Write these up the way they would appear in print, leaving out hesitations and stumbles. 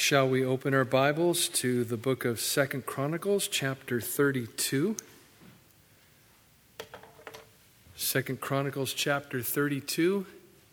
Shall we open our Bibles to the book of 2 Chronicles, chapter 32? 2 Chronicles, chapter 32.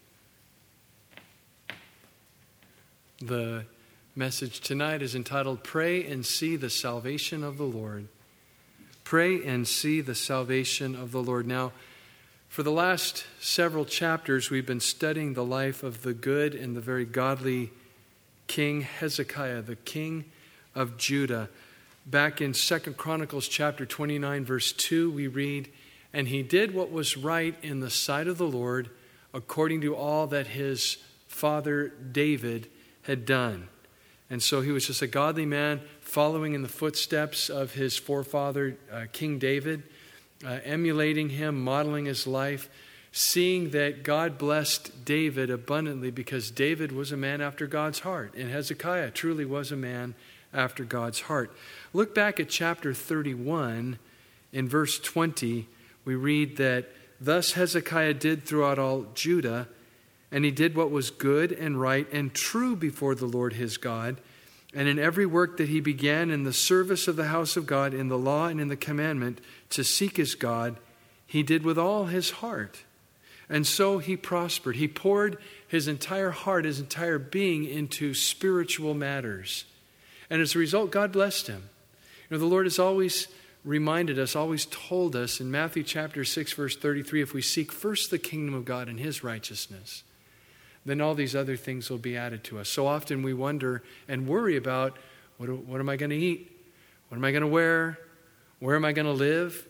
The message tonight is entitled, Pray and See the Salvation of the Lord. Pray and see the salvation of the Lord. Now, for the last several chapters, we've been studying the life of the good and the very godly King Hezekiah, the king of Judah. Back in 2 Chronicles chapter 29, verse 2, we read, And he did what was right in the sight of the Lord, according to all that his father David had done. And so he was just a godly man, following in the footsteps of his forefather, King David, emulating him, modeling his life, seeing that God blessed David abundantly because David was a man after God's heart. And Hezekiah truly was a man after God's heart. Look back at chapter 31. In verse 20, we read that, Thus Hezekiah did throughout all Judah, and he did what was good and right and true before the Lord his God. And in every work that he began in the service of the house of God, in the law and in the commandment, to seek his God, he did with all his heart. And so he prospered. He poured his entire heart, his entire being into spiritual matters. And as a result, God blessed him. You know, the Lord has always reminded us, always told us in Matthew chapter 6, verse 33, if we seek first the kingdom of God and his righteousness, then all these other things will be added to us. So often we wonder and worry about, what am I going to eat? What am I going to wear? Where am I going to live?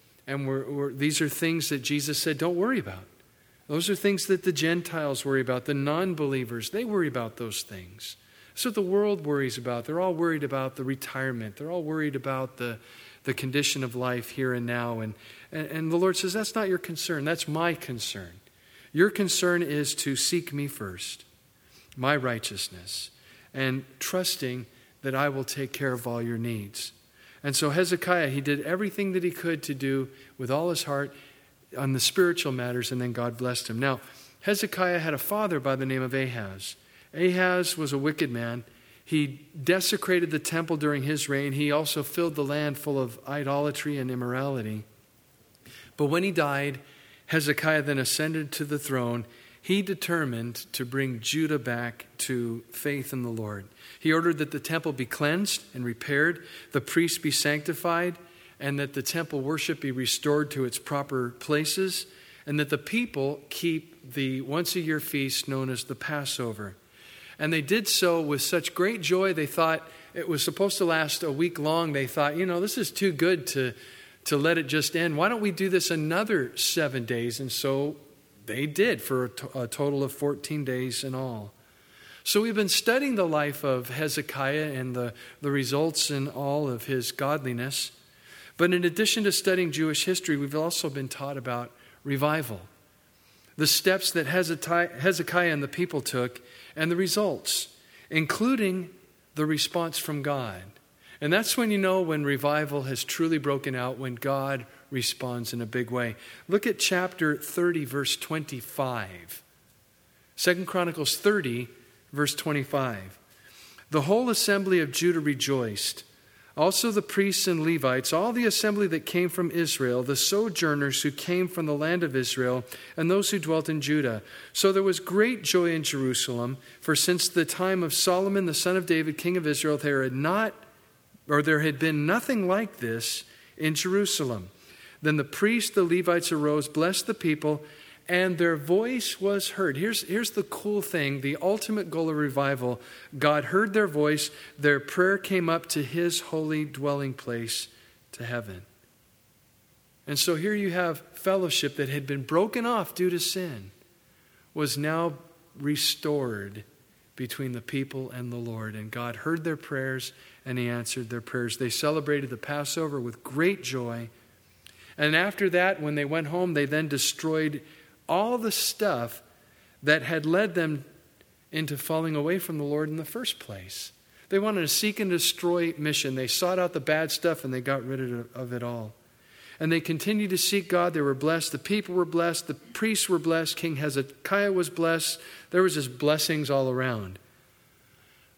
And these are things that Jesus said, don't worry about. Those are things that the Gentiles worry about. The non-believers, they worry about those things. So the world worries about. They're all worried about the retirement. They're all worried about the condition of life here and now. And the Lord says, that's not your concern. That's my concern. Your concern is to seek me first, my righteousness, and trusting that I will take care of all your needs. And so Hezekiah, he did everything that he could to do with all his heart on the spiritual matters, and then God blessed him. Now, Hezekiah had a father by the name of Ahaz. Ahaz was a wicked man. He desecrated the temple during his reign. He also filled the land full of idolatry and immorality. But when he died, Hezekiah then ascended to the throne. He determined to bring Judah back to faith in the Lord. He ordered that the temple be cleansed and repaired, the priests be sanctified, and that the temple worship be restored to its proper places, and that the people keep the once-a-year feast known as the Passover. And they did so with such great joy. They thought it was supposed to last a week long. They thought, this is too good to let it just end. Why don't we do this another 7 days? And so they did for a total of 14 days in all. So we've been studying the life of Hezekiah and the results in all of his godliness. But in addition to studying Jewish history, we've also been taught about revival, the steps that Hezekiah and the people took, and the results, including the response from God. And that's when you know when revival has truly broken out, when God responds in a big way. Look at chapter 30, verse 25. 2 Chronicles 30, verse 25. The whole assembly of Judah rejoiced. Also the priests and Levites, all the assembly that came from Israel, the sojourners who came from the land of Israel, and those who dwelt in Judah. So there was great joy in Jerusalem, for since the time of Solomon, the son of David, king of Israel, there had been nothing like this in Jerusalem. Then the priests, the Levites arose, blessed the people, and their voice was heard. Here's the cool thing, the ultimate goal of revival. God heard their voice. Their prayer came up to his holy dwelling place, to heaven. And so here you have fellowship that had been broken off due to sin, was now restored between the people and the Lord. And God heard their prayers and he answered their prayers. They celebrated the Passover with great joy. And after that, when they went home, they then destroyed all the stuff that had led them into falling away from the Lord in the first place. They wanted a seek and destroy mission. They sought out the bad stuff and they got rid of it all. And they continued to seek God. They were blessed. The people were blessed. The priests were blessed. King Hezekiah was blessed. There was just blessings all around.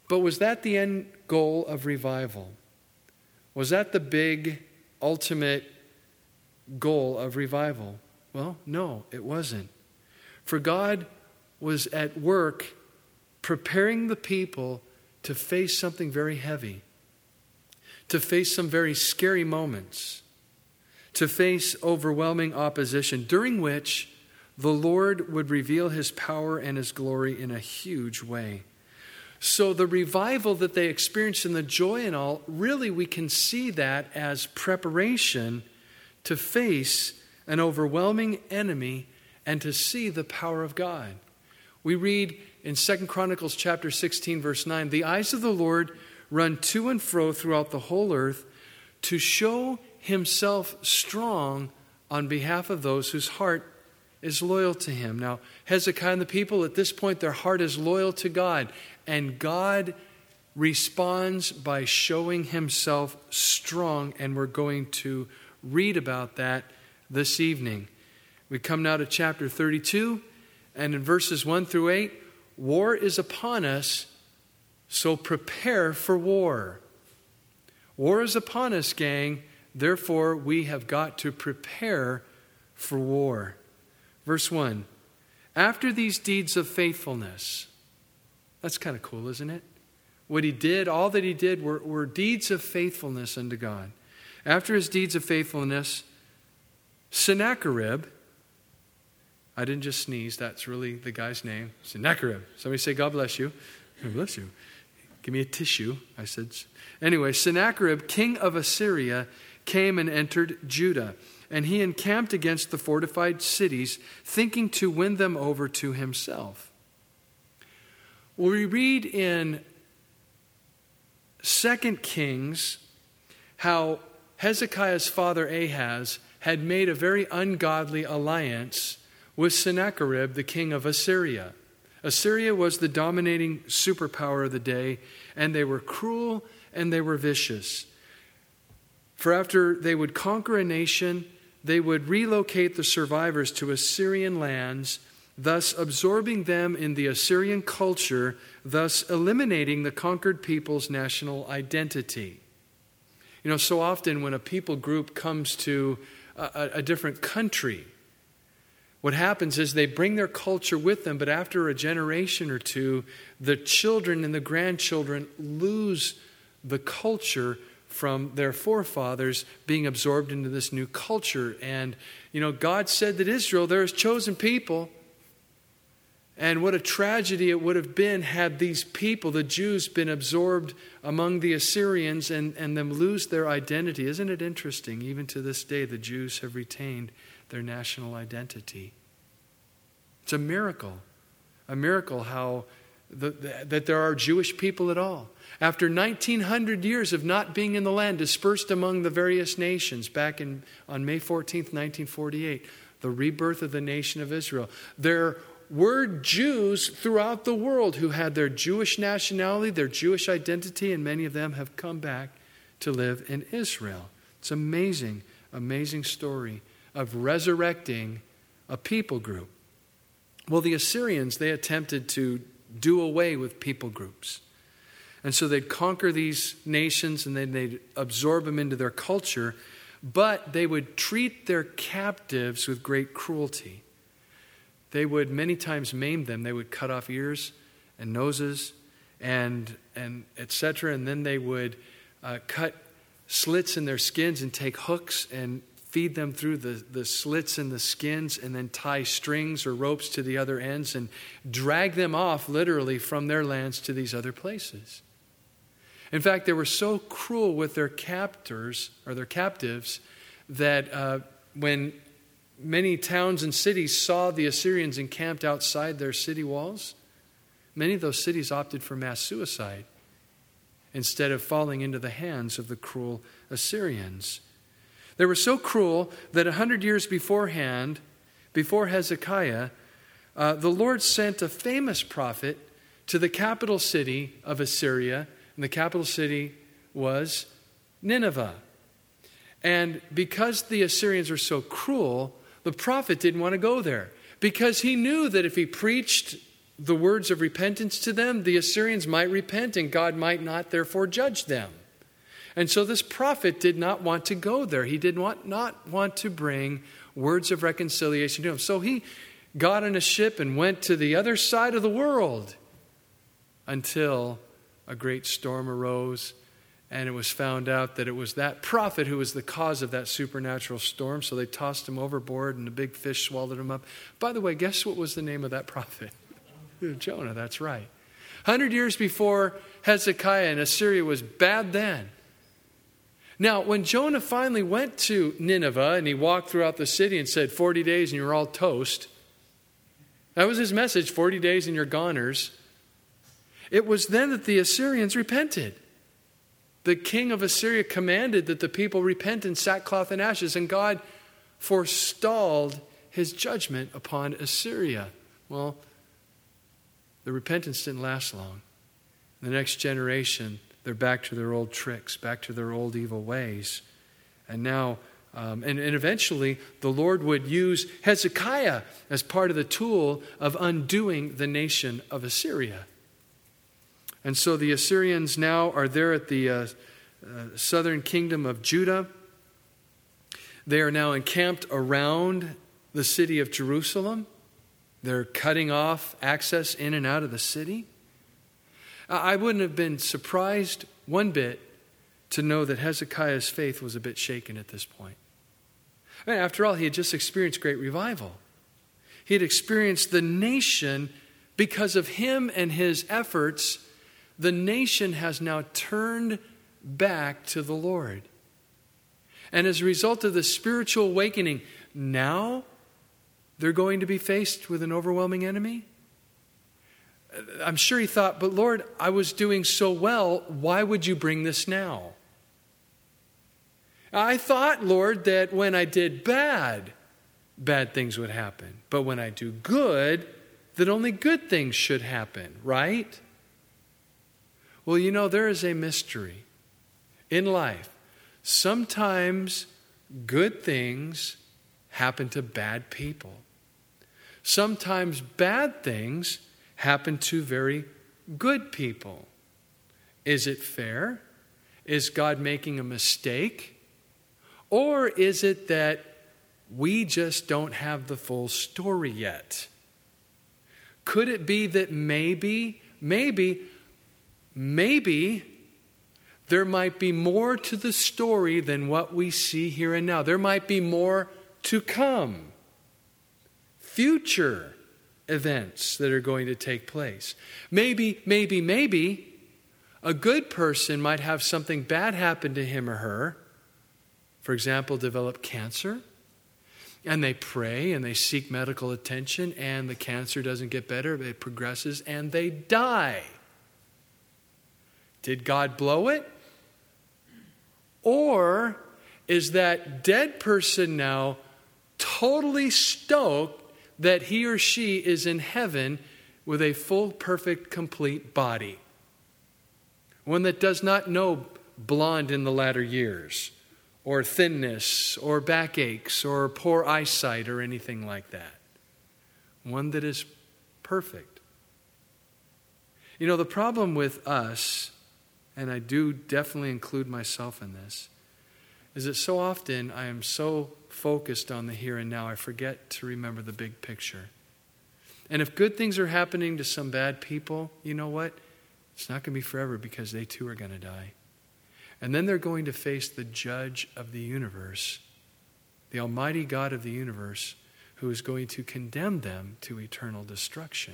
But was that the end goal of revival? Was that the big, ultimate goal of revival? Well, no, it wasn't. For God was at work preparing the people to face something very heavy, to face some very scary moments, to face overwhelming opposition, during which the Lord would reveal his power and his glory in a huge way. So the revival that they experienced and the joy and all, really we can see that as preparation to face an overwhelming enemy and to see the power of God. We read in 2 Chronicles chapter 16, verse 9, "The eyes of the Lord run to and fro throughout the whole earth to show himself strong on behalf of those whose heart is loyal to him." Now, Hezekiah and the people at this point, their heart is loyal to God. And God responds by showing himself strong. And we're going to read about that this evening. We come now to chapter 32. And in verses 1 through 8, war is upon us, so prepare for war. War is upon us, gang. Therefore, we have got to prepare for war. Verse 1, "After these deeds of faithfulness," that's kind of cool, isn't it? What he did, all that he did were deeds of faithfulness unto God. "After his deeds of faithfulness, Sennacherib," I didn't just sneeze, that's really the guy's name, Sennacherib. Somebody say, "God bless you." God bless you. Give me a tissue, I said. Anyway, Sennacherib, king of Assyria, came and entered Judah. And he encamped against the fortified cities, thinking to win them over to himself. Well, we read in 2 Kings how Hezekiah's father Ahaz had made a very ungodly alliance with Sennacherib, the king of Assyria. Assyria was the dominating superpower of the day, and they were cruel and they were vicious. For after they would conquer a nation, they would relocate the survivors to Assyrian lands, thus absorbing them in the Assyrian culture, thus eliminating the conquered people's national identity. You know, so often when a people group comes to a different country, what happens is they bring their culture with them, but after a generation or two, the children and the grandchildren lose the culture from their forefathers being absorbed into this new culture. And, you know, God said that Israel, they're his chosen people. And what a tragedy it would have been had these people, the Jews, been absorbed among the Assyrians and them lose their identity. Isn't it interesting? Even to this day, the Jews have retained their national identity. It's a miracle how that there are Jewish people at all. After 1900 years of not being in the land, dispersed among the various nations, back on May 14th, 1948, the rebirth of the nation of Israel, there were Jews throughout the world who had their Jewish nationality, their Jewish identity, and many of them have come back to live in Israel. It's amazing, amazing story of resurrecting a people group. Well, the Assyrians, they attempted to do away with people groups. And so they'd conquer these nations and then they'd absorb them into their culture, but they would treat their captives with great cruelty. They would many times maim them. They would cut off ears and noses and etc. And then they would cut slits in their skins and take hooks and feed them through the slits in the skins and then tie strings or ropes to the other ends and drag them off literally from their lands to these other places. In fact, they were so cruel with their captors or their captives that when many towns and cities saw the Assyrians encamped outside their city walls, many of those cities opted for mass suicide instead of falling into the hands of the cruel Assyrians. They were so cruel that 100 years beforehand, before Hezekiah, the Lord sent a famous prophet to the capital city of Assyria, and the capital city was Nineveh. And because the Assyrians were so cruel, the prophet didn't want to go there because he knew that if he preached the words of repentance to them, the Assyrians might repent and God might not therefore judge them. And so this prophet did not want to go there. He did not want to bring words of reconciliation to them. So he got on a ship and went to the other side of the world until a great storm arose, and it was found out that it was that prophet who was the cause of that supernatural storm. So they tossed him overboard and the big fish swallowed him up. By the way, guess what was the name of that prophet? Jonah, that's right. 100 years before Hezekiah and Assyria was bad then. Now, when Jonah finally went to Nineveh and he walked throughout the city and said, 40 days and you're all toast. That was his message, 40 days and you're goners. It was then that the Assyrians repented. The king of Assyria commanded that the people repent in sackcloth and ashes, and God forestalled his judgment upon Assyria. Well, the repentance didn't last long. The next generation, they're back to their old tricks, back to their old evil ways. And now, and eventually, the Lord would use Hezekiah as part of the tool of undoing the nation of Assyria. And so the Assyrians now are there at the southern kingdom of Judah. They are now encamped around the city of Jerusalem. They're cutting off access in and out of the city. I wouldn't have been surprised one bit to know that Hezekiah's faith was a bit shaken at this point. I mean, after all, he had just experienced great revival. He had experienced the nation, because of him and his efforts, the nation has now turned back to the Lord. And as a result of the spiritual awakening, now they're going to be faced with an overwhelming enemy. I'm sure he thought, but Lord, I was doing so well. Why would you bring this now? I thought, Lord, that when I did bad things would happen. But when I do good, that only good things should happen, right? Well, you know, there is a mystery in life. Sometimes good things happen to bad people. Sometimes bad things happen to very good people. Is it fair? Is God making a mistake? Or is it that we just don't have the full story yet? Could it be that maybe there might be more to the story than what we see here and now? There might be more to come. Future events that are going to take place. Maybe a good person might have something bad happen to him or her. For example, develop cancer. And they pray and they seek medical attention, and the cancer doesn't get better, it progresses, and they die. Did God blow it? Or is that dead person now totally stoked that he or she is in heaven with a full, perfect, complete body? One that does not know blonde in the latter years, or thinness, or backaches, or poor eyesight, or anything like that. One that is perfect. You know, the problem with us, and I do definitely include myself in this, is that so often I am so focused on the here and now, I forget to remember the big picture. And if good things are happening to some bad people, you know what? It's not going to be forever, because they too are going to die. And then they're going to face the judge of the universe, the Almighty God of the universe, who is going to condemn them to eternal destruction.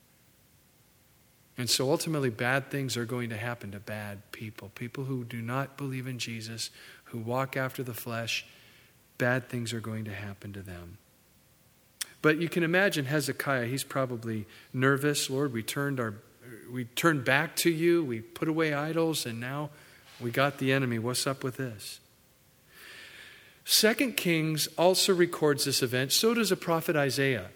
And so ultimately bad things are going to happen to bad people. People who do not believe in Jesus, who walk after the flesh, bad things are going to happen to them. But you can imagine Hezekiah, he's probably nervous. Lord, we turned back to you, we put away idols, and now we got the enemy. What's up with this? 2 Kings also records this event. So does the prophet Isaiah.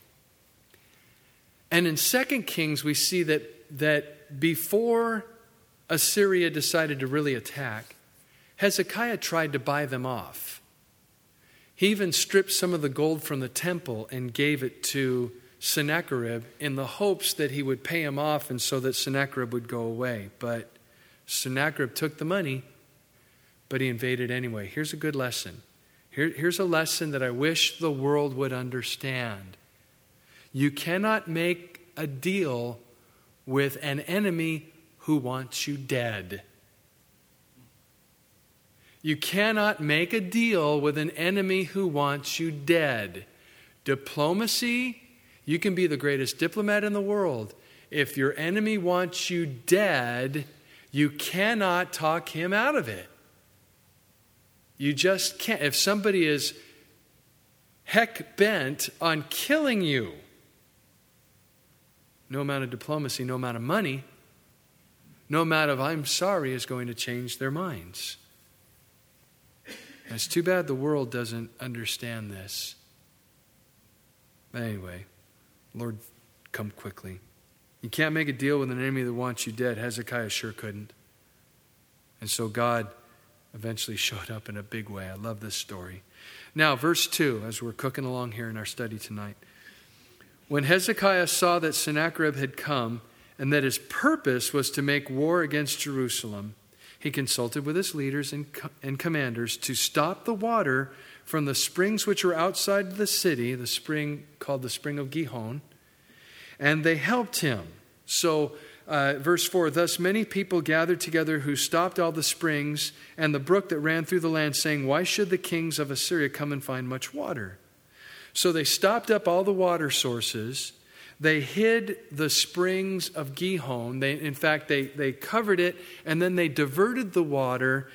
And in 2 Kings, we see that before Assyria decided to really attack, Hezekiah tried to buy them off. He even stripped some of the gold from the temple and gave it to Sennacherib in the hopes that he would pay him off and so that Sennacherib would go away. But Sennacherib took the money, but he invaded anyway. Here's a good lesson. Here's a lesson that I wish the world would understand. You cannot make a deal with an enemy who wants you dead. You cannot make a deal with an enemy who wants you dead. Diplomacy, you can be the greatest diplomat in the world. If your enemy wants you dead, you cannot talk him out of it. You just can't. If somebody is heck bent on killing you, no amount of diplomacy, no amount of money, no amount of I'm sorry is going to change their minds. And it's too bad the world doesn't understand this. But anyway, Lord, come quickly. You can't make a deal with an enemy that wants you dead. Hezekiah sure couldn't. And so God eventually showed up in a big way. I love this story. Now, verse 2, as we're cooking along here in our study tonight. When Hezekiah saw that Sennacherib had come and that his purpose was to make war against Jerusalem, he consulted with his leaders and commanders to stop the water from the springs which were outside the city, the spring called the Spring of Gihon, and they helped him. So, verse 4, thus many people gathered together who stopped all the springs and the brook that ran through the land, saying, why should the kings of Assyria come and find much water? So they stopped up all the water sources. They hid the springs of Gihon. In fact, they covered it, and then they diverted the water,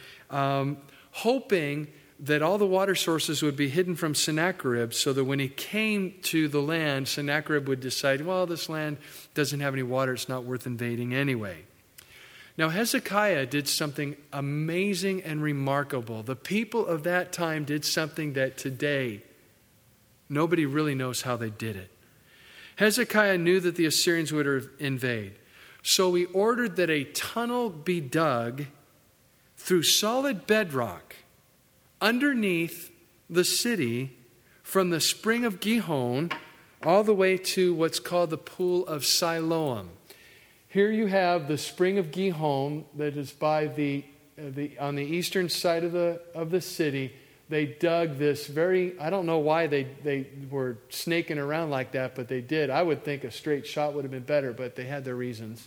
hoping that all the water sources would be hidden from Sennacherib, so that when he came to the land, Sennacherib would decide, well, this land doesn't have any water. It's not worth invading anyway. Now, Hezekiah did something amazing and remarkable. The people of that time did something that today nobody really knows how they did it. Hezekiah knew that the Assyrians would invade. So he ordered that a tunnel be dug through solid bedrock underneath the city from the spring of Gihon all the way to what's called the pool of Siloam. Here you have the spring of Gihon that is by on the eastern side of the city. They dug this I don't know why they were snaking around like that, but they did. I would think a straight shot would have been better, but they had their reasons.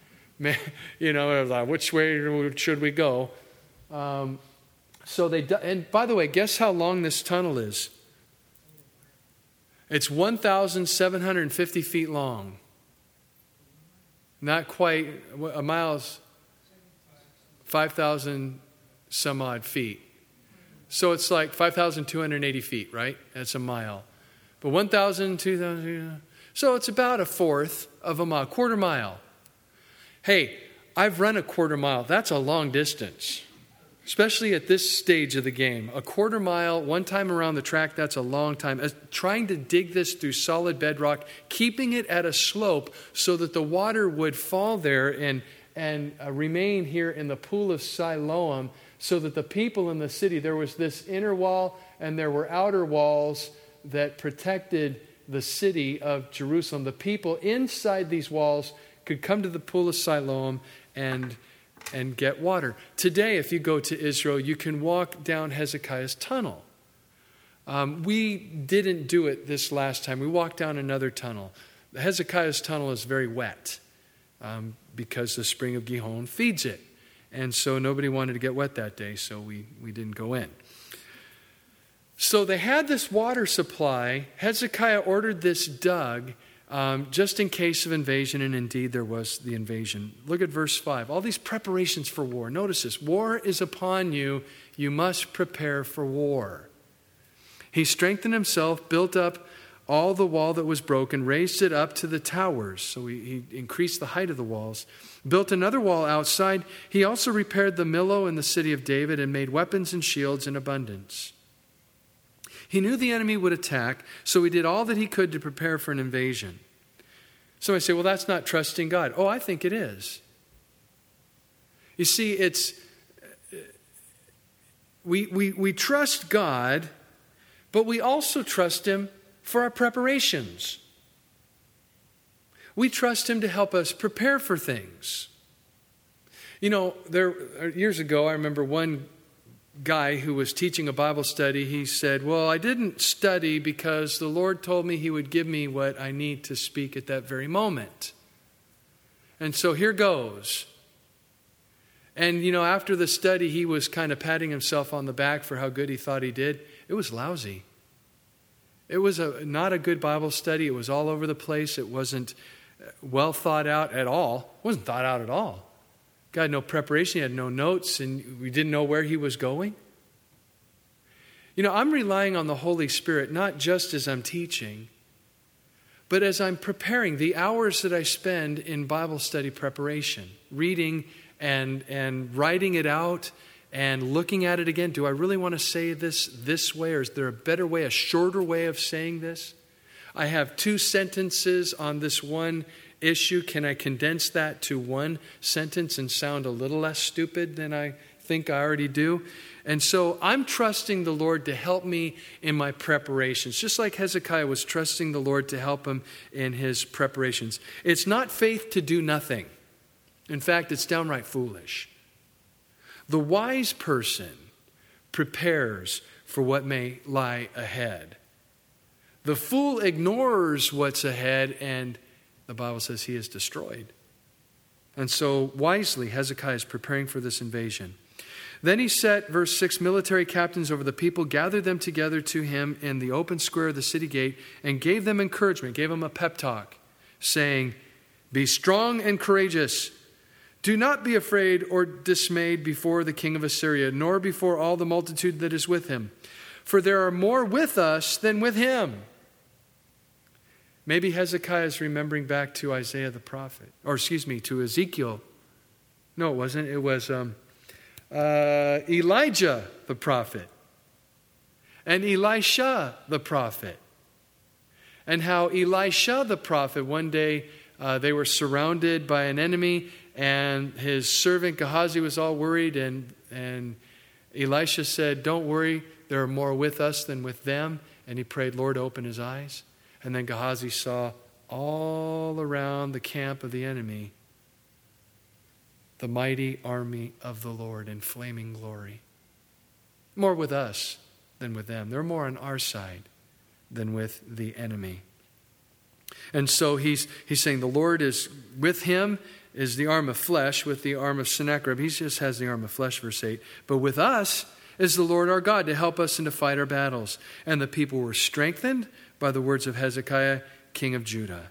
You know, like, which way should we go? So they dug, and by the way, guess how long this tunnel is? It's 1,750 feet long. Not quite a mile's 5,000 some odd feet. So it's like 5,280 feet, right? That's a mile. But 1,000, 2,000, so it's about a fourth of a mile, quarter mile. Hey, I've run a quarter mile. That's a long distance, especially at this stage of the game. A quarter mile, one time around the track, that's a long time. Trying to dig this through solid bedrock, keeping it at a slope so that the water would fall there and remain here in the pool of Siloam, so that the people in the city, there was this inner wall and there were outer walls that protected the city of Jerusalem. The people inside these walls could come to the pool of Siloam and get water. Today, if you go to Israel, you can walk down Hezekiah's tunnel. We didn't do it this last time. We walked down another tunnel. Hezekiah's tunnel is very wet because the spring of Gihon feeds it. And so nobody wanted to get wet that day, so we didn't go in. So they had this water supply. Hezekiah ordered this dug just in case of invasion, and indeed there was the invasion. Look at verse 5. All these preparations for war. Notice this. War is upon you. You must prepare for war. He strengthened himself, built up all the wall that was broken, raised it up to the towers. So he increased the height of the walls. Built another wall outside. He also repaired the Millo in the city of David and made weapons and shields in abundance. He knew the enemy would attack, so he did all that he could to prepare for an invasion. So I say, well, that's not trusting God. Oh, I think it is. You see, we trust God, but we also trust Him for our preparations. We trust him to help us prepare for things. Years ago, I remember one guy who was teaching a Bible study. He said, well, I didn't study because the Lord told me he would give me what I need to speak at that very moment. And so here goes. And, after the study, he was kind of patting himself on the back for how good he thought he did. It was lousy. It was not a good Bible study. It was all over the place. It wasn't well thought out at all. It wasn't thought out at all. God had no preparation. He had no notes, and we didn't know where he was going. I'm relying on the Holy Spirit, not just as I'm teaching, but as I'm preparing, the hours that I spend in Bible study preparation, reading and writing it out and looking at it again. Do I really want to say this way, or is there a better way, a shorter way of saying this? I have 2 sentences on this one issue. Can I condense that to one sentence and sound a little less stupid than I think I already do? And so I'm trusting the Lord to help me in my preparations, just like Hezekiah was trusting the Lord to help him in his preparations. It's not faith to do nothing. In fact, it's downright foolish. The wise person prepares for what may lie ahead. The fool ignores what's ahead, and the Bible says he is destroyed. And so wisely, Hezekiah is preparing for this invasion. Then he set, verse 6, military captains over the people, gathered them together to him in the open square of the city gate, and gave them encouragement, gave them a pep talk, saying, be strong and courageous. Do not be afraid or dismayed before the king of Assyria, nor before all the multitude that is with him. For there are more with us than with him. Maybe Hezekiah is remembering back to Isaiah the prophet, to Ezekiel. No, it wasn't. It was Elijah the prophet and Elisha the prophet. And how Elisha the prophet, one day they were surrounded by an enemy, and his servant Gehazi was all worried, and Elisha said, don't worry, there are more with us than with them. And he prayed, Lord, open his eyes. And then Gehazi saw all around the camp of the enemy the mighty army of the Lord in flaming glory. More with us than with them. They're more on our side than with the enemy. And so he's saying the Lord is with him, is the arm of flesh, with the arm of Sennacherib. He just has the arm of flesh, verse 8. But with us is the Lord our God to help us and to fight our battles. And the people were strengthened by the words of Hezekiah, king of Judah.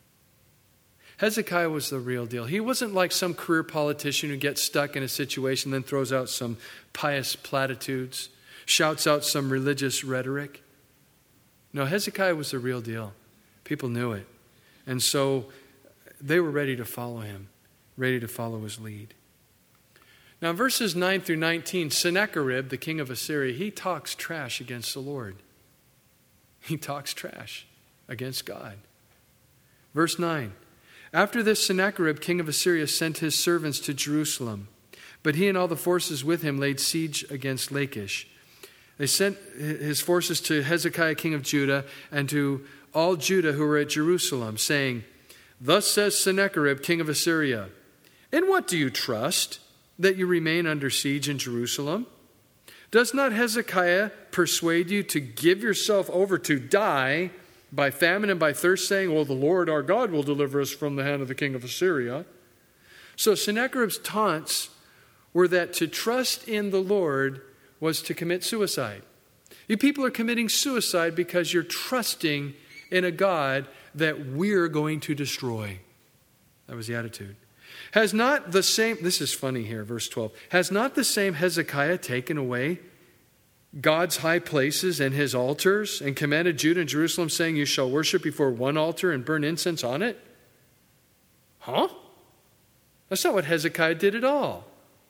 Hezekiah was the real deal. He wasn't like some career politician who gets stuck in a situation, then throws out some pious platitudes, shouts out some religious rhetoric. No, Hezekiah was the real deal. People knew it. And so they were ready to follow him, ready to follow his lead. Now, in verses 9 through 19, Sennacherib, the king of Assyria, he talks trash against the Lord. He talks trash against God. Verse 9, after this, Sennacherib, king of Assyria, sent his servants to Jerusalem, but he and all the forces with him laid siege against Lachish. They sent his forces to Hezekiah, king of Judah, and to all Judah who were at Jerusalem, saying, thus says Sennacherib, king of Assyria, in what do you trust, that you remain under siege in Jerusalem? Does not Hezekiah persuade you to give yourself over to die by famine and by thirst, saying, well, the Lord our God will deliver us from the hand of the king of Assyria? So Sennacherib's taunts were that to trust in the Lord was to commit suicide. You people are committing suicide because you're trusting in a God that we're going to destroy. That was the attitude. Has not the same, this is funny here, verse 12. Has not the same Hezekiah taken away God's high places and his altars, and commanded Judah and Jerusalem, saying, you shall worship before one altar and burn incense on it? Huh? That's not what Hezekiah did at all.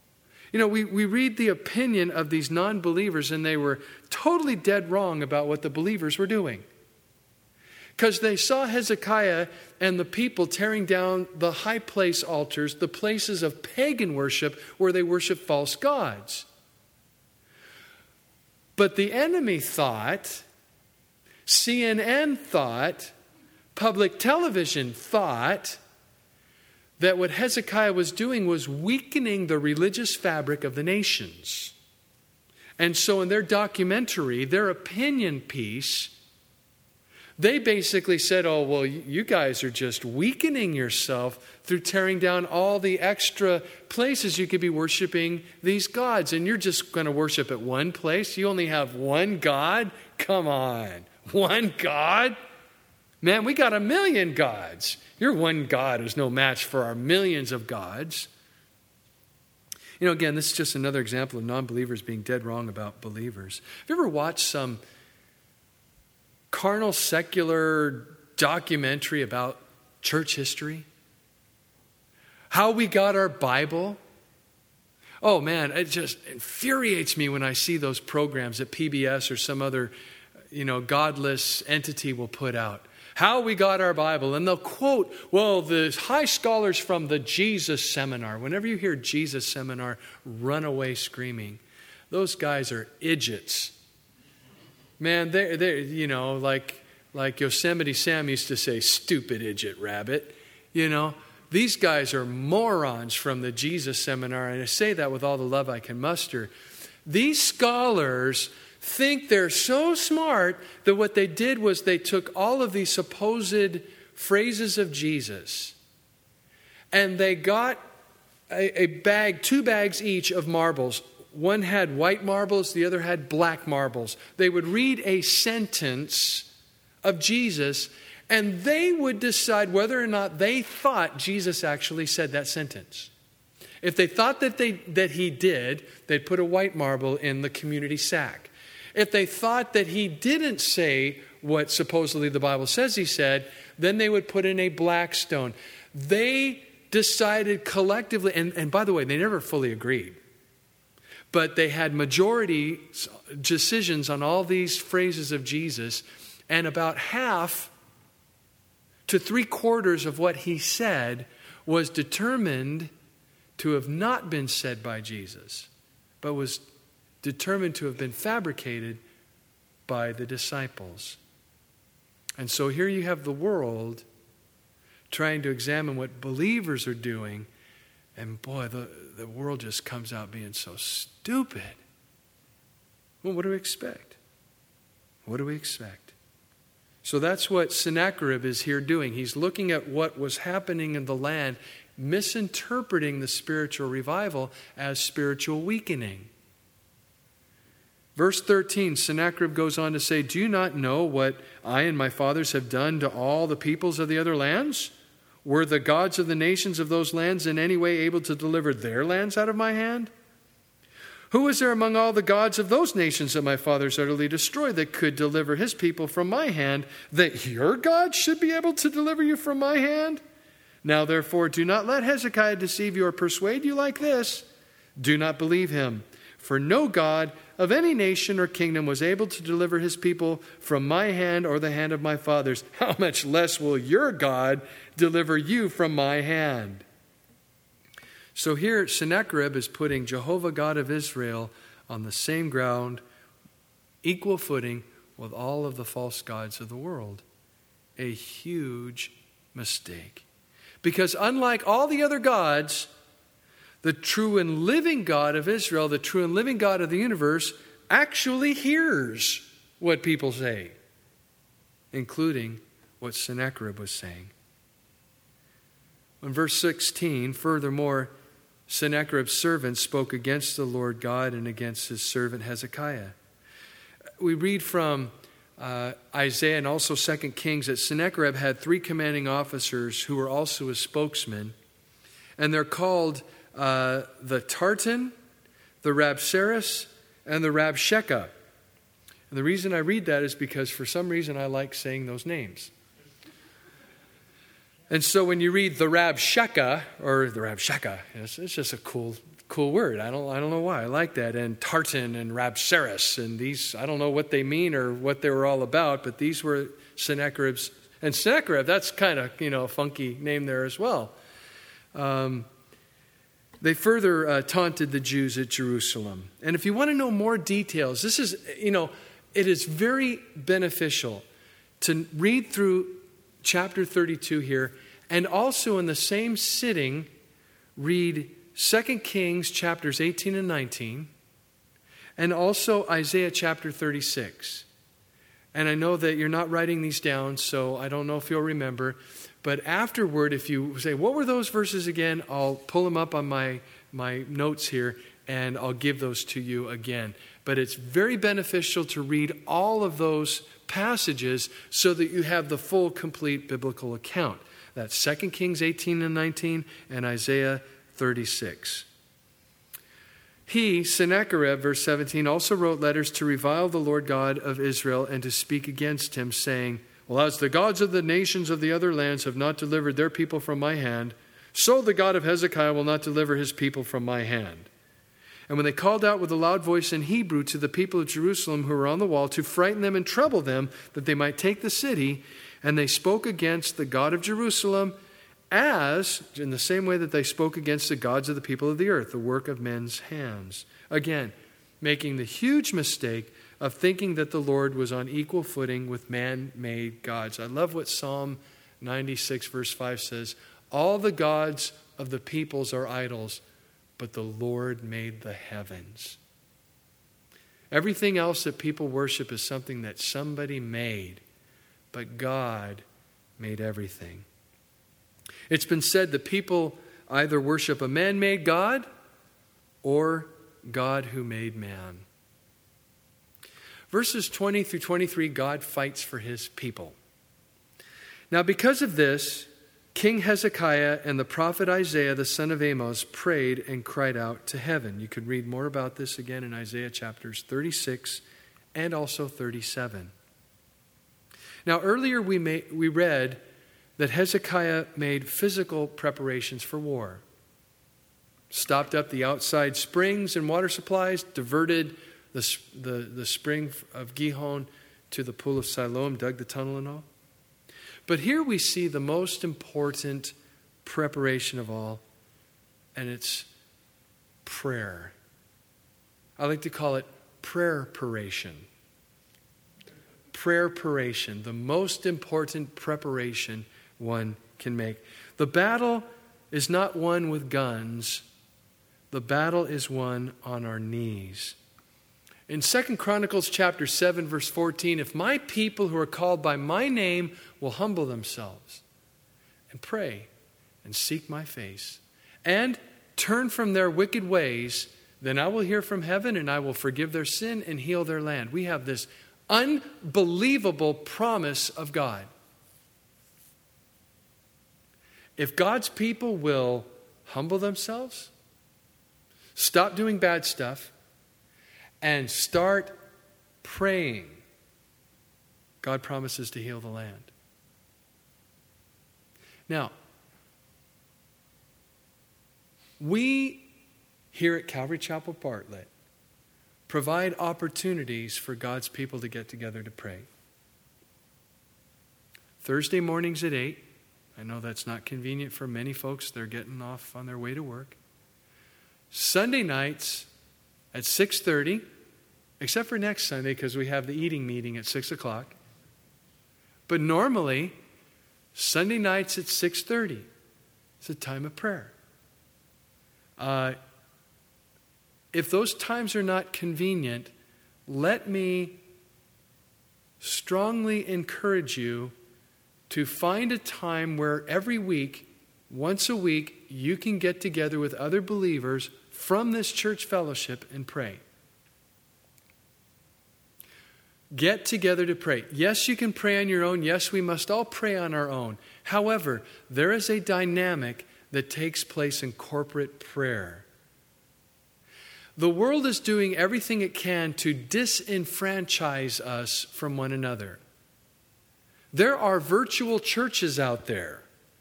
We read the opinion of these non-believers, and they were totally dead wrong about what the believers were doing. Because they saw Hezekiah and the people tearing down the high place altars, the places of pagan worship where they worship false gods. But the enemy thought, CNN thought, public television thought that what Hezekiah was doing was weakening the religious fabric of the nations. And so in their documentary, their opinion piece, they basically said, oh, well, you guys are just weakening yourself through tearing down all the extra places you could be worshiping these gods. And you're just going to worship at one place? You only have one God? Come on. One God? Man, we got 1 million gods. Your one God is no match for our millions of gods. You know, again, this is just another example of non-believers being dead wrong about believers. Have you ever watched some carnal, secular documentary about church history? How we got our Bible? Oh man, it just infuriates me when I see those programs that PBS or some other, godless entity will put out. How we got our Bible. And they'll quote, well, the high scholars from the Jesus Seminar. Whenever you hear Jesus Seminar, run away screaming. Those guys are idiots. Man, they're like Yosemite Sam used to say, stupid idiot rabbit. These guys are morons from the Jesus Seminar. And I say that with all the love I can muster. These scholars think they're so smart that what they did was they took all of these supposed phrases of Jesus and they got a bag, 2 bags each of marbles. One had white marbles, the other had black marbles. They would read a sentence of Jesus and they would decide whether or not they thought Jesus actually said that sentence. If they thought that he did, they'd put a white marble in the community sack. If they thought that he didn't say what supposedly the Bible says he said, then they would put in a black stone. They decided collectively, and by the way, they never fully agreed, but they had majority decisions on all these phrases of Jesus, and about half to 3/4 of what he said was determined to have not been said by Jesus, but was determined to have been fabricated by the disciples. And so here you have the world trying to examine what believers are doing, and boy, the world just comes out being so stupid. Well, what do we expect? What do we expect? So that's what Sennacherib is here doing. He's looking at what was happening in the land, misinterpreting the spiritual revival as spiritual weakening. Verse 13, Sennacherib goes on to say, do you not know what I and my fathers have done to all the peoples of the other lands? Were the gods of the nations of those lands in any way able to deliver their lands out of my hand? Who is there among all the gods of those nations that my fathers utterly destroyed that could deliver his people from my hand, that your God should be able to deliver you from my hand? Now therefore, do not let Hezekiah deceive you or persuade you like this. Do not believe him. For no God of any nation or kingdom was able to deliver his people from my hand or the hand of my fathers. How much less will your God deliver you from my hand? So here Sennacherib is putting Jehovah God of Israel on the same ground, equal footing with all of the false gods of the world. A huge mistake. Because unlike all the other gods, the true and living God of Israel, the true and living God of the universe, actually hears what people say, including what Sennacherib was saying. In verse 16, furthermore, Sennacherib's servant spoke against the Lord God and against his servant Hezekiah. We read from Isaiah and also 2 Kings that Sennacherib had 3 commanding officers who were also his spokesmen, and they're called the Tartan, the Rabsaris, and the Rabshakeh. And the reason I read that is because for some reason I like saying those names. And so when you read the Rabshakeh, or the Rabshakeh, it's just a cool word. I don't know why. I like that. And Tartan and Rabsaris, and these, I don't know what they mean or what they were all about, but these were Sennacherib's. And Sennacherib, that's kind of, a funky name there as well. They further taunted the Jews at Jerusalem. And if you want to know more details, this is, it is very beneficial to read through chapter 32 here, and also in the same sitting, read 2 Kings chapters 18 and 19, and also Isaiah chapter 36. And I know that you're not writing these down, so I don't know if you'll remember. But afterward, if you say, what were those verses again? I'll pull them up on my notes here, and I'll give those to you again. But it's very beneficial to read all of those passages so that you have the full, complete biblical account. That's 2 Kings 18 and 19 and Isaiah 36. He, Sennacherib, verse 17, also wrote letters to revile the Lord God of Israel and to speak against him, saying, well, as the gods of the nations of the other lands have not delivered their people from my hand, so the God of Hezekiah will not deliver his people from my hand. And when they called out with a loud voice in Hebrew to the people of Jerusalem who were on the wall to frighten them and trouble them, that they might take the city, and they spoke against the God of Jerusalem as, in the same way that they spoke against the gods of the people of the earth, the work of men's hands. Again, making the huge mistake of thinking that the Lord was on equal footing with man-made gods. I love what Psalm 96 verse 5 says, all the gods of the peoples are idols, but the Lord made the heavens. Everything else that people worship is something that somebody made, but God made everything. It's been said that people either worship a man-made God or God who made man. Verses 20 through 23, God fights for his people. Now, because of this, King Hezekiah and the prophet Isaiah, the son of Amos, prayed and cried out to heaven. You could read more about this again in Isaiah chapters 36 and also 37. Now, earlier we read that Hezekiah made physical preparations for war. Stopped up the outside springs and water supplies, diverted the spring of Gihon to the pool of Siloam, dug the tunnel and all. But here we see the most important preparation of all, and it's prayer. I like to call it prayer-paration. Prayer-paration, the most important preparation one can make. The battle is not won with guns. The battle is won on our knees. In 2 Chronicles chapter 7, verse 14, if my people who are called by my name will humble themselves and pray and seek my face and turn from their wicked ways, then I will hear from heaven and I will forgive their sin and heal their land. We have this unbelievable promise of God. If God's people will humble themselves, stop doing bad stuff, and start praying, God promises to heal the land. Now, we here at Calvary Chapel Bartlett provide opportunities for God's people to get together to pray. Thursday mornings at 8. I know that's not convenient for many folks. They're getting off on their way to work. Sunday nights at 6:30, except for next Sunday because we have the eating meeting at 6 o'clock. But normally, Sunday nights at 6:30, it's a time of prayer. If those times are not convenient, let me strongly encourage you to find a time where every week, once a week, you can get together with other believers from this church fellowship and pray. Get together to pray. Yes, you can pray on your own. Yes, we must all pray on our own. However, there is a dynamic that takes place in corporate prayer. The world is doing everything it can to disenfranchise us from one another. There are virtual churches out there.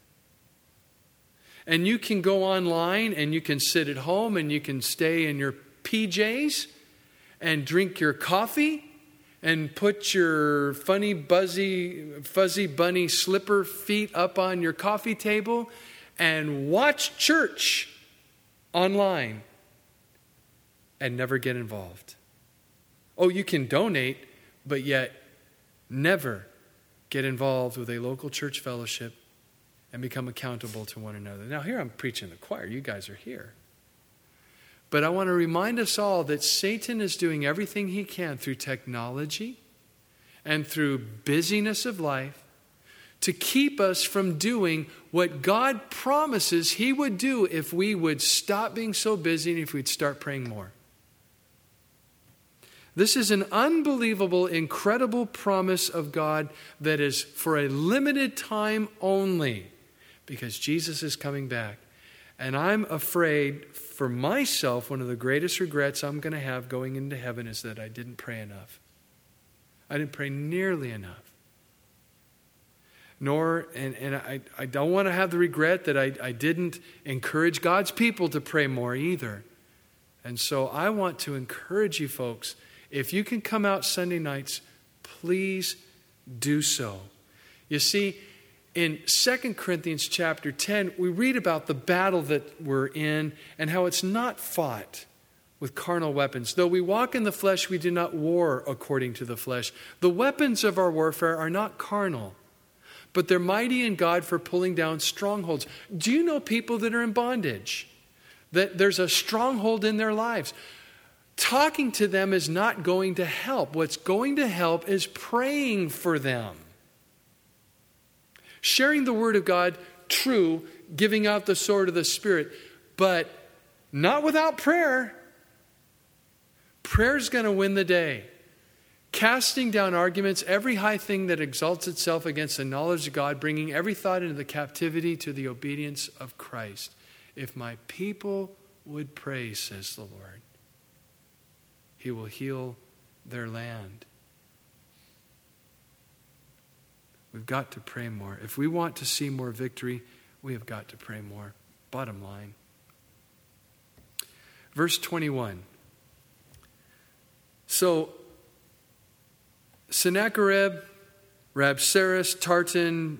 And you can go online and you can sit at home and you can stay in your PJs and drink your coffee and put your funny, fuzzy bunny slipper feet up on your coffee table and watch church online and never get involved. Oh, you can donate, but yet never get involved with a local church fellowship, and become accountable to one another. Now, here I'm preaching the choir. You guys are here. But I want to remind us all that Satan is doing everything he can through technology and through busyness of life to keep us from doing what God promises he would do if we would stop being so busy and if we'd start praying more. This is an unbelievable, incredible promise of God that is for a limited time only, because Jesus is coming back. And I'm afraid for myself, one of the greatest regrets I'm going to have going into heaven is that I didn't pray enough. I didn't pray nearly enough. I don't want to have the regret that I didn't encourage God's people to pray more either. And so I want to encourage you folks, if you can come out Sunday nights, please do so. You see, in 2 Corinthians chapter 10, we read about the battle that we're in and how it's not fought with carnal weapons. Though we walk in the flesh, we do not war according to the flesh. The weapons of our warfare are not carnal, but they're mighty in God for pulling down strongholds. Do you know people that are in bondage? That there's a stronghold in their lives. Talking to them is not going to help. What's going to help is praying for them. Sharing the word of God, true, giving out the sword of the Spirit, but not without prayer. Prayer's going to win the day. Casting down arguments, every high thing that exalts itself against the knowledge of God, bringing every thought into the captivity to the obedience of Christ. If my people would pray, says the Lord, he will heal their land. We've got to pray more. If we want to see more victory, we have got to pray more. Bottom line. Verse 21. So, Sennacherib, Rabsaris, Tartan,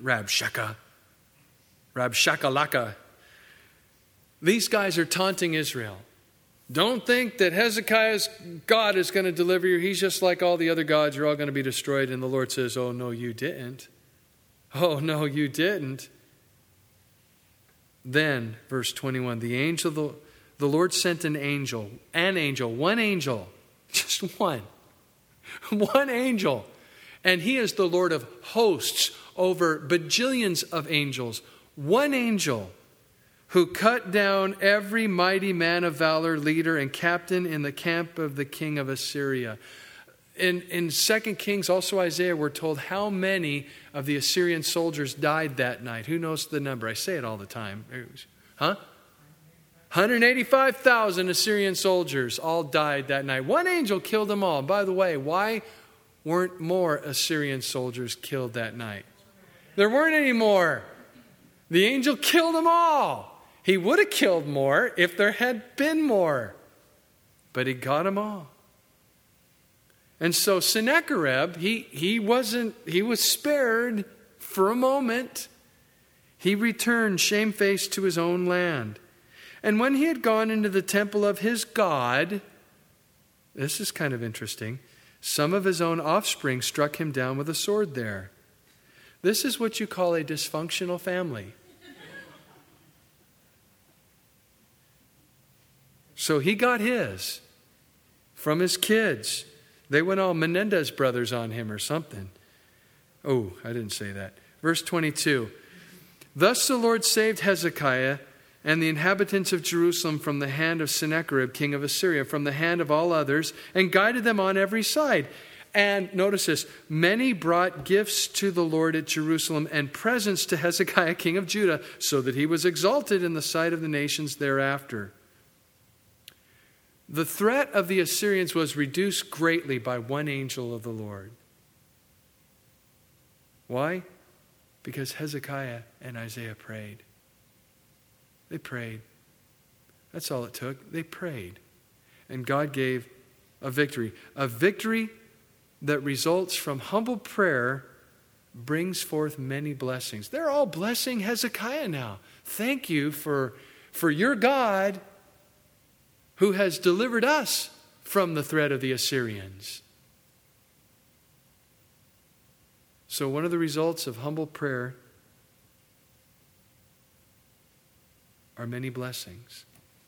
Rabshakalaka. These guys are taunting Israel. Don't think that Hezekiah's God is going to deliver you. He's just like all the other gods. You're all going to be destroyed. And the Lord says, oh, no, you didn't. Oh, no, you didn't. Then, verse 21, the Lord sent an angel, one angel, just one angel. And he is the Lord of hosts over bajillions of angels. One angel who cut down every mighty man of valor, leader, and captain in the camp of the king of Assyria. In 2 Kings, also Isaiah, we're told how many of the Assyrian soldiers died that night. Who knows the number? I say it all the time. 185,000 Assyrian soldiers all died that night. One angel killed them all. By the way, why weren't more Assyrian soldiers killed that night? There weren't any more. The angel killed them all. He would have killed more if there had been more. But he got them all. And so Sennacherib, he was spared for a moment. He returned shamefaced to his own land. And when he had gone into the temple of his God, this is kind of interesting, some of his own offspring struck him down with a sword there. This is what you call a dysfunctional family. So he got his from his kids. They went all Menendez brothers on him or something. Oh, I didn't say that. Verse 22. Thus the Lord saved Hezekiah and the inhabitants of Jerusalem from the hand of Sennacherib, king of Assyria, from the hand of all others, and guided them on every side. And notice this, many brought gifts to the Lord at Jerusalem and presents to Hezekiah, king of Judah, so that he was exalted in the sight of the nations thereafter. The threat of the Assyrians was reduced greatly by one angel of the Lord. Why? Because Hezekiah and Isaiah prayed. They prayed. That's all it took. They prayed. And God gave a victory. A victory that results from humble prayer brings forth many blessings. They're all blessing Hezekiah now. Thank you for your God who has delivered us from the threat of the Assyrians. So one of the results of humble prayer are many blessings.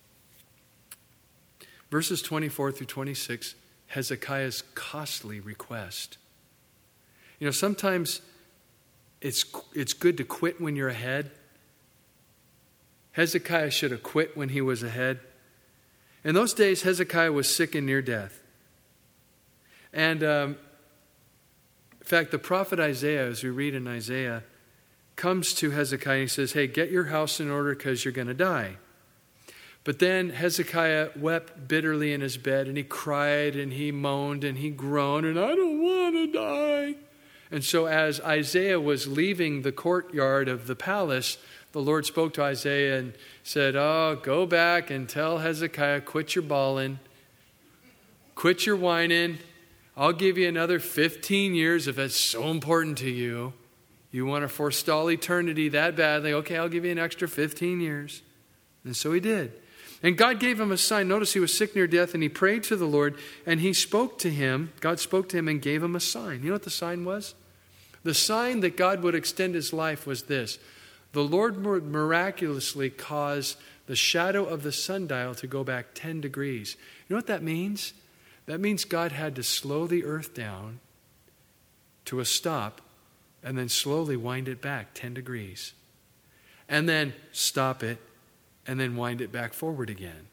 Verses 24 through 26, Hezekiah's costly request. You know, sometimes it's good to quit when you're ahead. Hezekiah should have quit when he was ahead. In those days, Hezekiah was sick and near death. And in fact, the prophet Isaiah, as we read in Isaiah, comes to Hezekiah and he says, hey, get your house in order because you're going to die. But then Hezekiah wept bitterly in his bed, and he cried and he moaned and he groaned, and I don't want to die. And so as Isaiah was leaving the courtyard of the palace, the Lord spoke to Isaiah and said, oh, go back and tell Hezekiah, quit your bawling, quit your whining. I'll give you another 15 years if it's so important to you. You want to forestall eternity that badly? Okay, I'll give you an extra 15 years. And so he did. And God gave him a sign. Notice he was sick near death, and he prayed to the Lord, and he spoke to him. God spoke to him and gave him a sign. You know what the sign was? The sign that God would extend his life was this. The Lord would miraculously cause the shadow of the sundial to go back 10 degrees. You know what that means? That means God had to slow the earth down to a stop and then slowly wind it back 10 degrees. And then stop it and then wind it back forward again.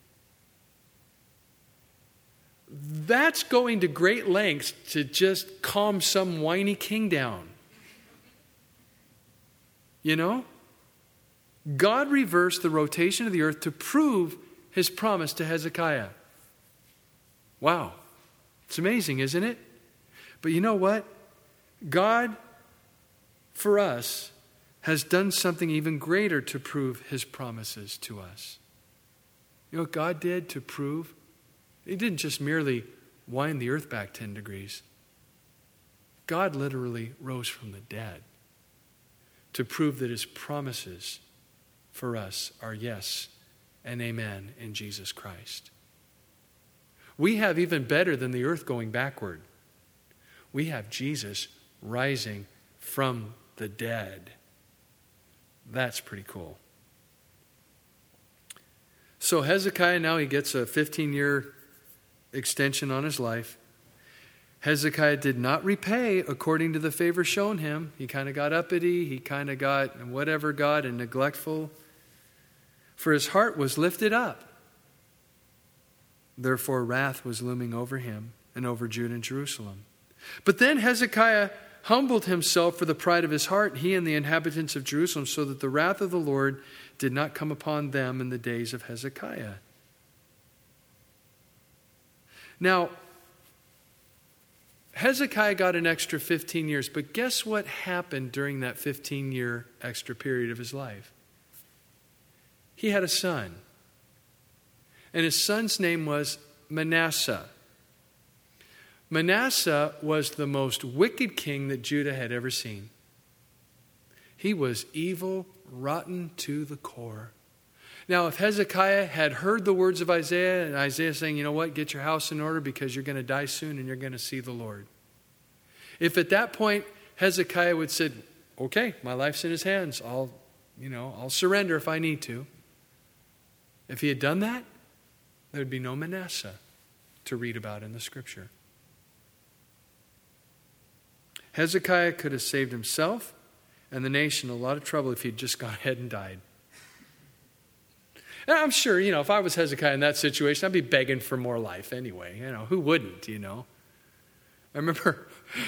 That's going to great lengths to just calm some whiny king down. You know? God reversed the rotation of the earth to prove his promise to Hezekiah. Wow. It's amazing, isn't it? But you know what? God, for us, has done something even greater to prove his promises to us. You know what God did to prove? He didn't just merely wind the earth back 10 degrees. God literally rose from the dead to prove that his promises for us are yes and amen in Jesus Christ. We have even better than the earth going backward. We have Jesus rising from the dead. That's pretty cool. So Hezekiah, now he gets a 15-year extension on his life. Hezekiah did not repay according to the favor shown him. He kind of got uppity. He kind of got whatever God and neglectful. For his heart was lifted up. Therefore wrath was looming over him and over Judah and Jerusalem. But then Hezekiah humbled himself for the pride of his heart, he and the inhabitants of Jerusalem, so that the wrath of the Lord did not come upon them in the days of Hezekiah. Now, Hezekiah got an extra 15 years, but guess what happened during that 15-year extra period of his life? He had a son. And his son's name was Manasseh. Manasseh was the most wicked king that Judah had ever seen. He was evil, rotten to the core. Now, if Hezekiah had heard the words of Isaiah, and Isaiah saying, you know what, get your house in order because you're going to die soon and you're going to see the Lord. If at that point Hezekiah would have said, okay, my life's in his hands. I'll surrender if I need to. If he had done that, there'd be no Manasseh to read about in the scripture. Hezekiah could have saved himself and the nation a lot of trouble if he'd just gone ahead and died. And I'm sure, if I was Hezekiah in that situation, I'd be begging for more life anyway. Who wouldn't, I remember,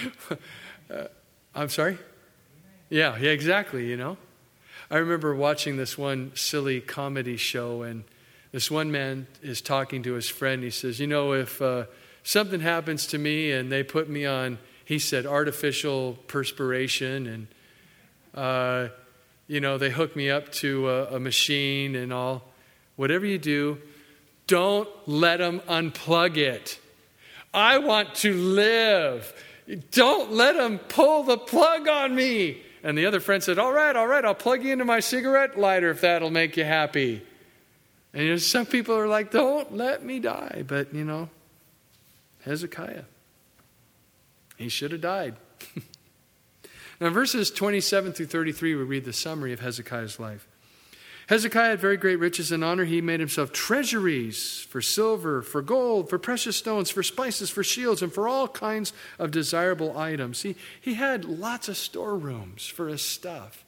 I'm sorry? Yeah, exactly, I remember watching this one silly comedy show, and this one man is talking to his friend. He says, if something happens to me and they put me on, he said, artificial perspiration, and, they hook me up to a machine and all. Whatever you do, don't let them unplug it. I want to live. Don't let them pull the plug on me. And the other friend said, all right, I'll plug you into my cigarette lighter if that'll make you happy. And some people are like, don't let me die. But, Hezekiah, he should have died. Now, in verses 27 through 33, we read the summary of Hezekiah's life. Hezekiah had very great riches and honor. He made himself treasuries for silver, for gold, for precious stones, for spices, for shields, and for all kinds of desirable items. He had lots of storerooms for his stuff.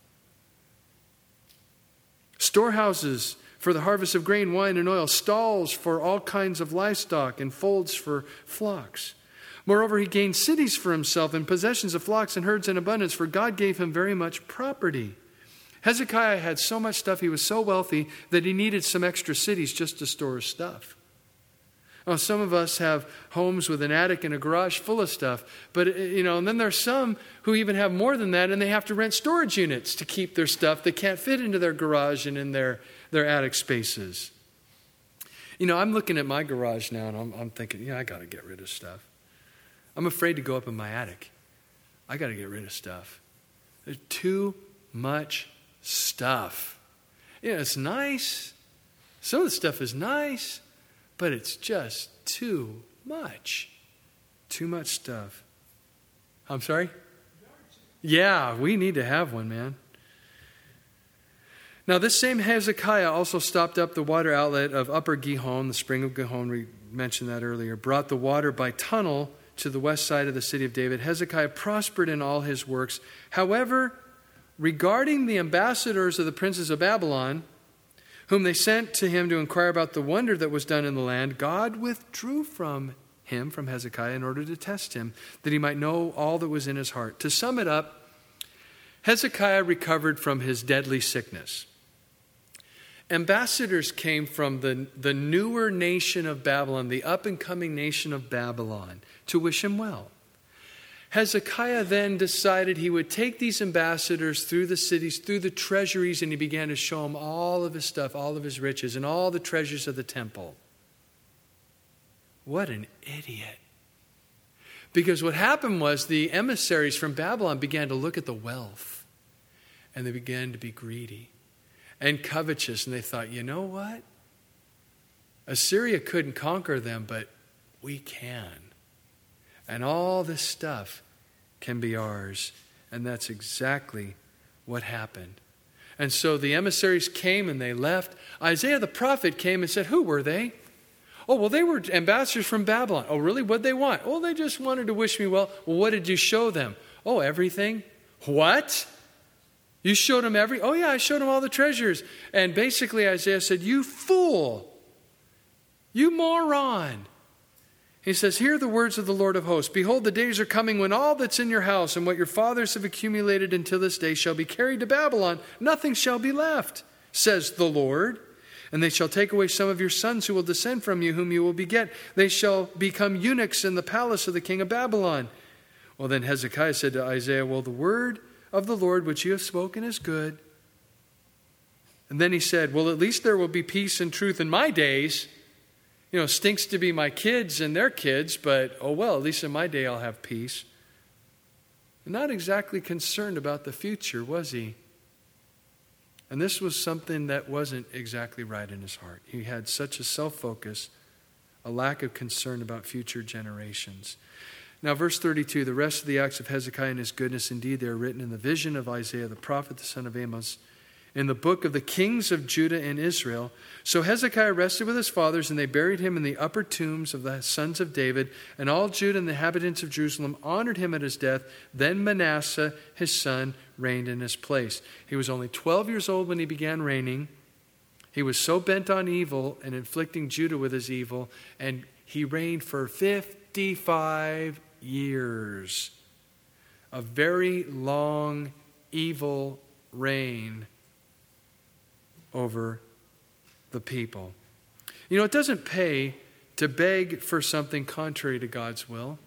Storehouses for the harvest of grain, wine, and oil, stalls for all kinds of livestock, and folds for flocks. Moreover, he gained cities for himself and possessions of flocks and herds in abundance, for God gave him very much property. Hezekiah had so much stuff, he was so wealthy that he needed some extra cities just to store his stuff. Now, some of us have homes with an attic and a garage full of stuff, but and then there's some who even have more than that, and they have to rent storage units to keep their stuff that can't fit into their garage and in their attic spaces. I'm looking at my garage now, and I'm thinking, I got to get rid of stuff. I'm afraid to go up in my attic. I got to get rid of stuff. There's too much stuff. It's nice. Some of the stuff is nice, but it's just too much. Too much stuff. I'm sorry? Yeah, we need to have one, man. Now, this same Hezekiah also stopped up the water outlet of Upper Gihon, the spring of Gihon, we mentioned that earlier, brought the water by tunnel to the west side of the city of David. Hezekiah prospered in all his works. However, regarding the ambassadors of the princes of Babylon, whom they sent to him to inquire about the wonder that was done in the land, God withdrew from him, from Hezekiah, in order to test him, that he might know all that was in his heart. To sum it up, Hezekiah recovered from his deadly sickness. Ambassadors came from the newer nation of Babylon, the up-and-coming nation of Babylon, to wish him well. Hezekiah then decided he would take these ambassadors through the cities, through the treasuries, and he began to show them all of his stuff, all of his riches, and all the treasures of the temple. What an idiot. Because what happened was the emissaries from Babylon began to look at the wealth, and they began to be greedy and covetous, and they thought, you know what? Assyria couldn't conquer them, but we can. And all this stuff can be ours. And that's exactly what happened. And so the emissaries came and they left. Isaiah the prophet came and said, who were they? Oh, well, they were ambassadors from Babylon. Oh, really? What'd they want? Oh, they just wanted to wish me well. Well, what did you show them? Oh, everything. What? You showed them oh yeah, I showed them all the treasures. And basically Isaiah said, you fool, you moron. He says, hear the words of the Lord of hosts. Behold, the days are coming when all that's in your house and what your fathers have accumulated until this day shall be carried to Babylon. Nothing shall be left, says the Lord. And they shall take away some of your sons who will descend from you, whom you will beget. They shall become eunuchs in the palace of the king of Babylon. Well, then Hezekiah said to Isaiah, well, the word of the Lord which you have spoken is good. And then he said, well, at least there will be peace and truth in my days. Stinks to be my kids and their kids, but oh well, at least in my day I'll have peace. Not exactly concerned about the future, was he? And this was something that wasn't exactly right in his heart. He had such a self-focus, a lack of concern about future generations. Now, verse 32, the rest of the acts of Hezekiah and his goodness, indeed, they are written in the vision of Isaiah the prophet, the son of Amos, in the book of the kings of Judah and Israel. So Hezekiah rested with his fathers, and they buried him in the upper tombs of the sons of David. And all Judah and the inhabitants of Jerusalem honored him at his death. Then Manasseh, his son, reigned in his place. He was only 12 years old when he began reigning. He was so bent on evil and inflicting Judah with his evil, and he reigned for 55 years. A very long, evil reign over the people. It doesn't pay to beg for something contrary to God's will.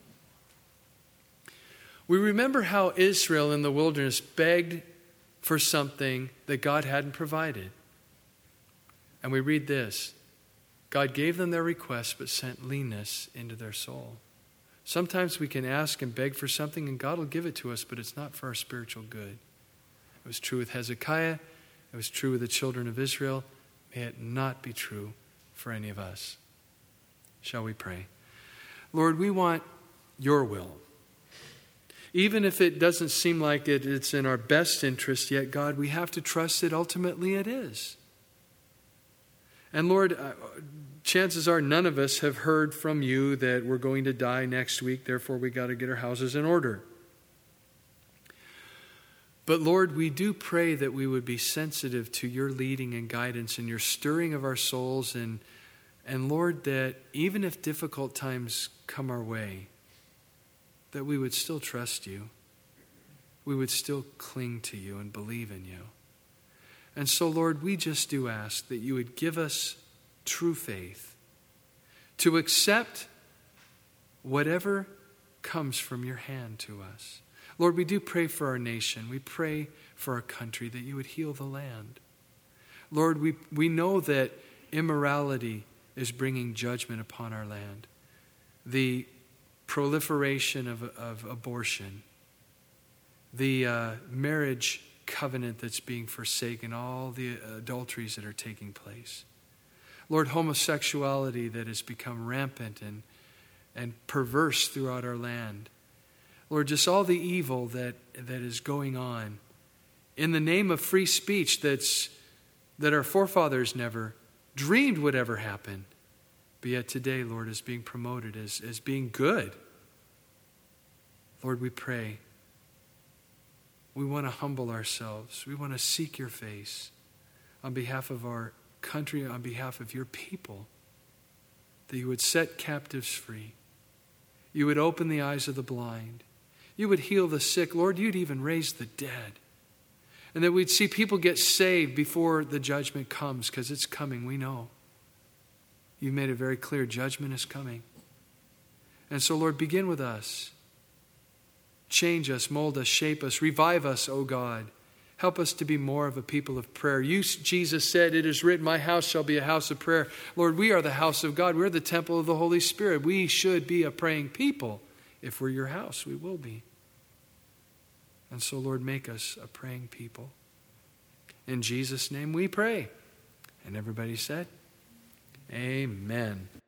We remember how Israel in the wilderness begged for something that God hadn't provided. And we read this: God gave them their request, but sent leanness into their soul. Sometimes we can ask and beg for something, and God will give it to us, but it's not for our spiritual good. It was true with Hezekiah. It was true with the children of Israel. May it not be true for any of us. Shall we pray? Lord, we want your will. Even if it doesn't seem like it's in our best interest, yet, God, we have to trust that ultimately it is. And Lord, chances are none of us have heard from you that we're going to die next week, therefore we got to get our houses in order. But Lord, we do pray that we would be sensitive to your leading and guidance and your stirring of our souls. And Lord, that even if difficult times come our way, that we would still trust you. We would still cling to you and believe in you. And so, Lord, we just do ask that you would give us true faith to accept whatever comes from your hand to us. Lord, we do pray for our nation. We pray for our country that you would heal the land. Lord, we know that immorality is bringing judgment upon our land. The proliferation of abortion, the marriage covenant that's being forsaken, all the adulteries that are taking place. Lord, homosexuality that has become rampant and perverse throughout our land. Lord, just all the evil that is going on in the name of free speech that our forefathers never dreamed would ever happen. But yet today, Lord, is being promoted as being good. Lord, we pray. We want to humble ourselves. We want to seek your face on behalf of our country, on behalf of your people, that you would set captives free. You would open the eyes of the blind. You would heal the sick. Lord, you'd even raise the dead. And that we'd see people get saved before the judgment comes, because it's coming, we know. You've made it very clear, judgment is coming. And so, Lord, begin with us. Change us, mold us, shape us, revive us, O God. Help us to be more of a people of prayer. You, Jesus said, it is written, my house shall be a house of prayer. Lord, we are the house of God. We're the temple of the Holy Spirit. We should be a praying people. If we're your house, we will be. And so, Lord, make us a praying people. In Jesus' name we pray. And everybody said, amen.